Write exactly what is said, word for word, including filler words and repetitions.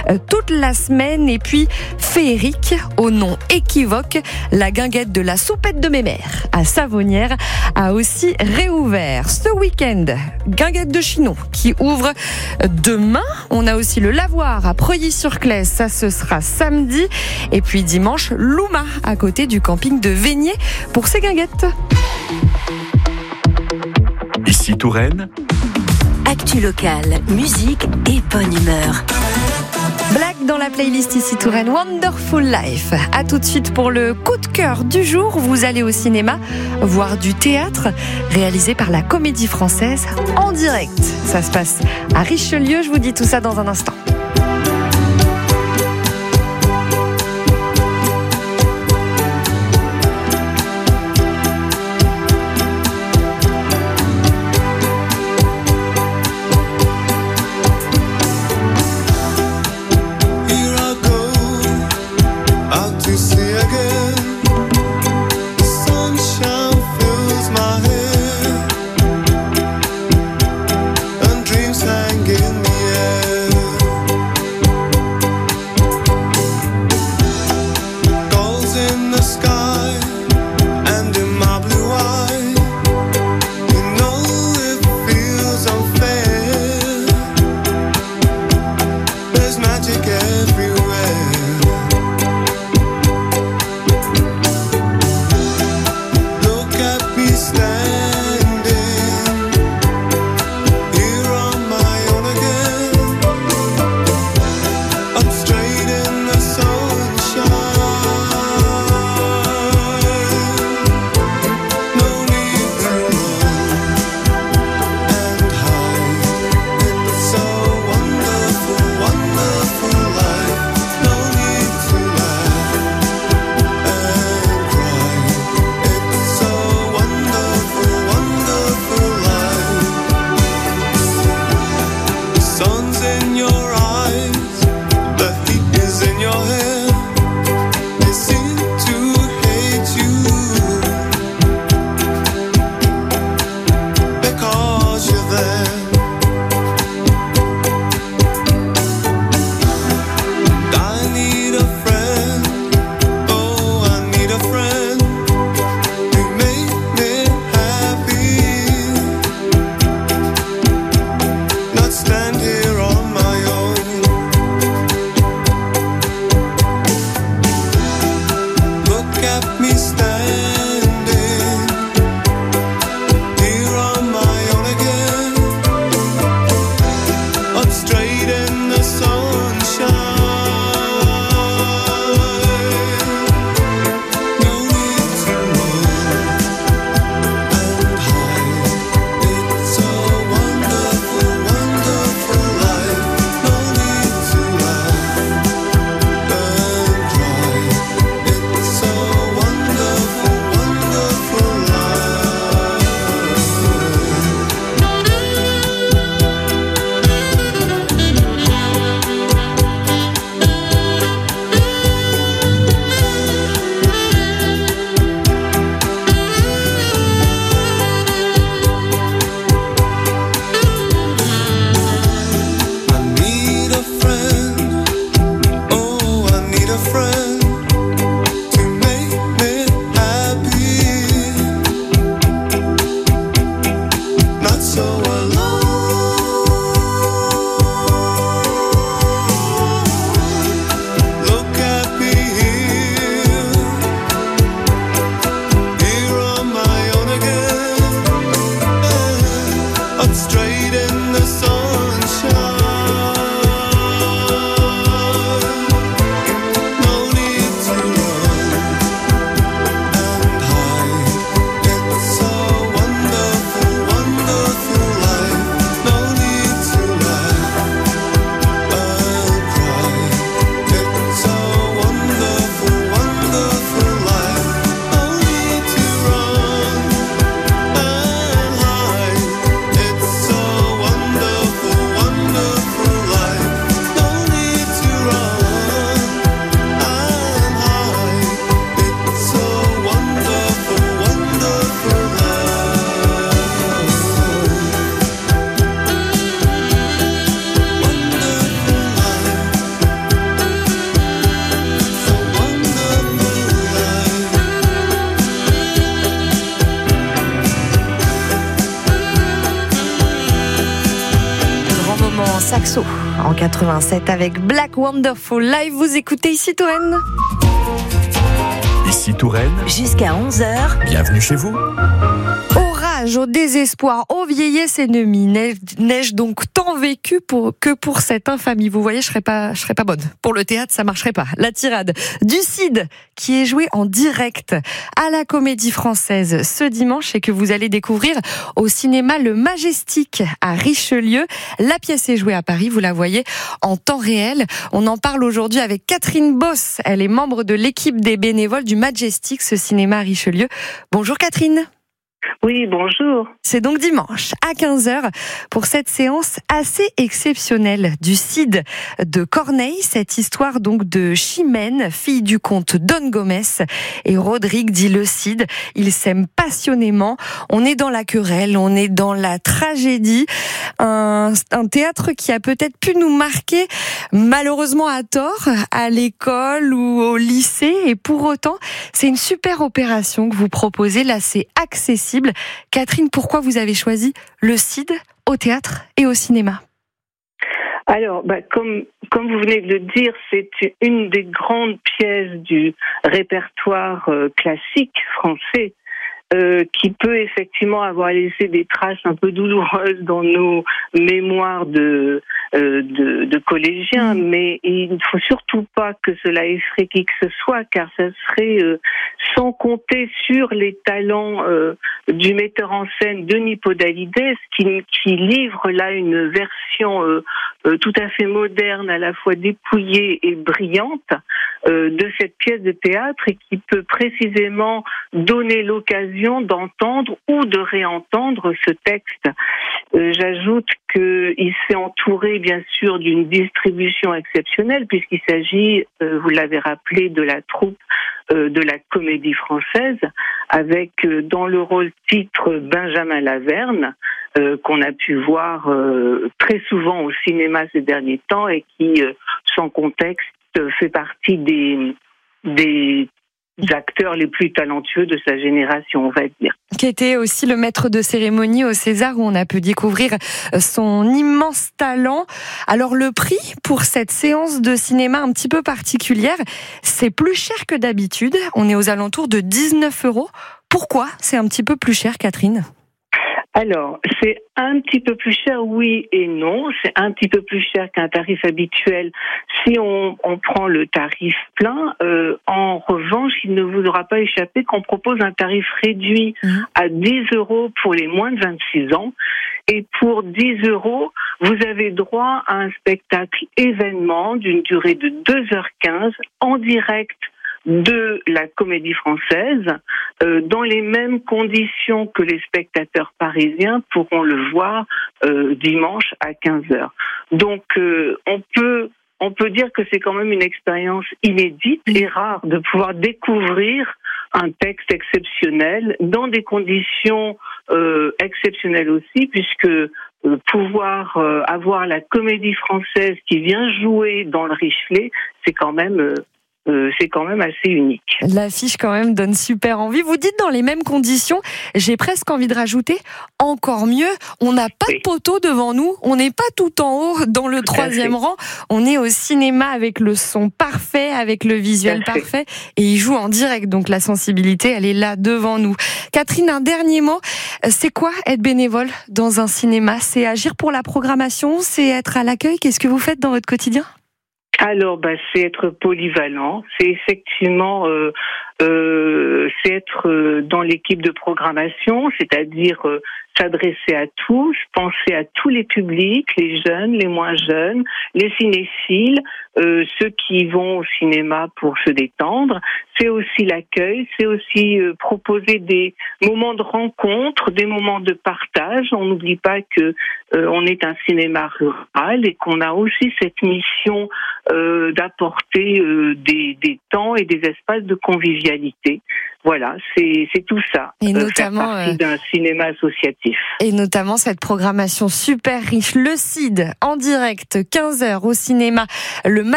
euh, toute la semaine. Et puis féerique, au nom équivoque, la guinguette de la Soupette de Mémère à Savonnières a aussi réouvert ce week-end. Guinguette de Chinon qui ouvre demain. On a aussi le Lavoir à Preuilly-sur-Claise, ça ce sera samedi. Et puis dimanche, Louma à côté du camping de Vénier pour ses guinguettes. Ici Touraine. Actu locale, musique et bonne humeur. Black dans la playlist Ici Touraine, Wonderful Life. À tout de suite pour le coup de cœur du jour. Vous allez au cinéma voir du théâtre réalisé par la Comédie Française en direct. Ça se passe à Richelieu. Je vous dis tout ça dans un instant. en quatre-vingt-sept avec Black Wonderful Live. Vous écoutez ici Touraine. Ici Touraine. Jusqu'à onze heures. Bienvenue chez vous. Au désespoir, aux vieillesses ennemies, neige, neige donc tant vécue pour, que pour cette infamie. Vous voyez, je serais pas, je serais pas bonne. Pour le théâtre, ça marcherait pas. La tirade du Cid, qui est jouée en direct à la Comédie Française ce dimanche et que vous allez découvrir au cinéma Le Majestic à Richelieu. La pièce est jouée à Paris, vous la voyez en temps réel. On en parle aujourd'hui avec Catherine Boss. Elle est membre de l'équipe des bénévoles du Majestic, ce cinéma à Richelieu. Bonjour Catherine. Oui, bonjour. C'est donc dimanche à quinze heures pour cette séance assez exceptionnelle du Cid de Corneille, cette histoire donc de Chimène, fille du comte Don Gomez, et Rodrigue dit le Cid. Ils s'aiment passionnément. On est dans la querelle, on est dans la tragédie. Un, un théâtre qui a peut-être pu nous marquer, malheureusement à tort, à l'école ou au lycée. Et pour autant, c'est une super opération que vous proposez. Là, c'est accessible. Catherine, pourquoi vous avez choisi le Cid au théâtre et au cinéma ? Alors, bah, comme, comme vous venez de le dire, c'est une des grandes pièces du répertoire euh, classique français. Euh, qui peut effectivement avoir laissé des traces un peu douloureuses dans nos mémoires de, euh, de, de collégiens, mmh. mais il ne faut surtout pas que cela effraie qui que ce soit, car ça serait euh, sans compter sur les talents euh, du metteur en scène Denis Podalides, qui, qui livre là une version euh, euh, tout à fait moderne, à la fois dépouillée et brillante, euh, de cette pièce de théâtre, et qui peut précisément donner l'occasion d'entendre ou de réentendre ce texte. Euh, j'ajoute qu'il s'est entouré bien sûr d'une distribution exceptionnelle, puisqu'il s'agit, euh, vous l'avez rappelé, de la troupe euh, de la Comédie Française, avec euh, dans le rôle titre Benjamin Laverne, euh, qu'on a pu voir euh, très souvent au cinéma ces derniers temps, et qui, euh, sans contexte, fait partie des, des acteurs les plus talentueux de sa génération, on va dire. Qui était aussi le maître de cérémonie au César, où on a pu découvrir son immense talent. Alors le prix pour cette séance de cinéma un petit peu particulière, c'est plus cher que d'habitude. On est aux alentours de dix-neuf euros. Pourquoi c'est un petit peu plus cher, Catherine ? Alors, c'est un petit peu plus cher, oui et non. C'est un petit peu plus cher qu'un tarif habituel si on, on prend le tarif plein. Euh, en revanche, il ne vous aura pas échappé qu'on propose un tarif réduit mmh. à dix euros pour les moins de vingt-six ans. Et pour dix euros, vous avez droit à un spectacle événement d'une durée de deux heures quinze en direct de la Comédie Française, euh, dans les mêmes conditions que les spectateurs parisiens pourront le voir euh, dimanche à quinze heures. Donc euh, on peut on peut dire que c'est quand même une expérience inédite et rare de pouvoir découvrir un texte exceptionnel dans des conditions euh, exceptionnelles aussi, puisque euh, pouvoir euh, avoir la Comédie Française qui vient jouer dans le Richelieu, c'est quand même euh, Euh, c'est quand même assez unique. L'affiche quand même donne super envie. Vous dites dans les mêmes conditions, j'ai presque envie de rajouter encore mieux, on n'a pas oui. de poteau devant nous, on n'est pas tout en haut dans le tout troisième rang, on est au cinéma avec le son parfait, avec le visuel parfait, et il joue en direct, donc la sensibilité elle est là devant nous. Catherine, un dernier mot, c'est quoi être bénévole dans un cinéma ? C'est agir pour la programmation, c'est être à l'accueil, qu'est-ce que vous faites dans votre quotidien ? Alors, bah, c'est être polyvalent, c'est effectivement euh, euh, c'est être euh, dans l'équipe de programmation, c'est-à-dire euh, s'adresser à tous, penser à tous les publics, les jeunes, les moins jeunes, les cinéphiles, euh, ceux qui vont au cinéma pour se détendre. C'est aussi l'accueil, c'est aussi euh, proposer des moments de rencontre, des moments de partage. On n'oublie pas que euh, on est un cinéma rural et qu'on a aussi cette mission euh, d'apporter euh, des, des temps et des espaces de convivialité. Voilà, c'est, c'est tout ça. Et euh, notamment faire partie d'un cinéma associatif. Et notamment cette programmation super riche, le Cid en direct, quinze heures au cinéma, le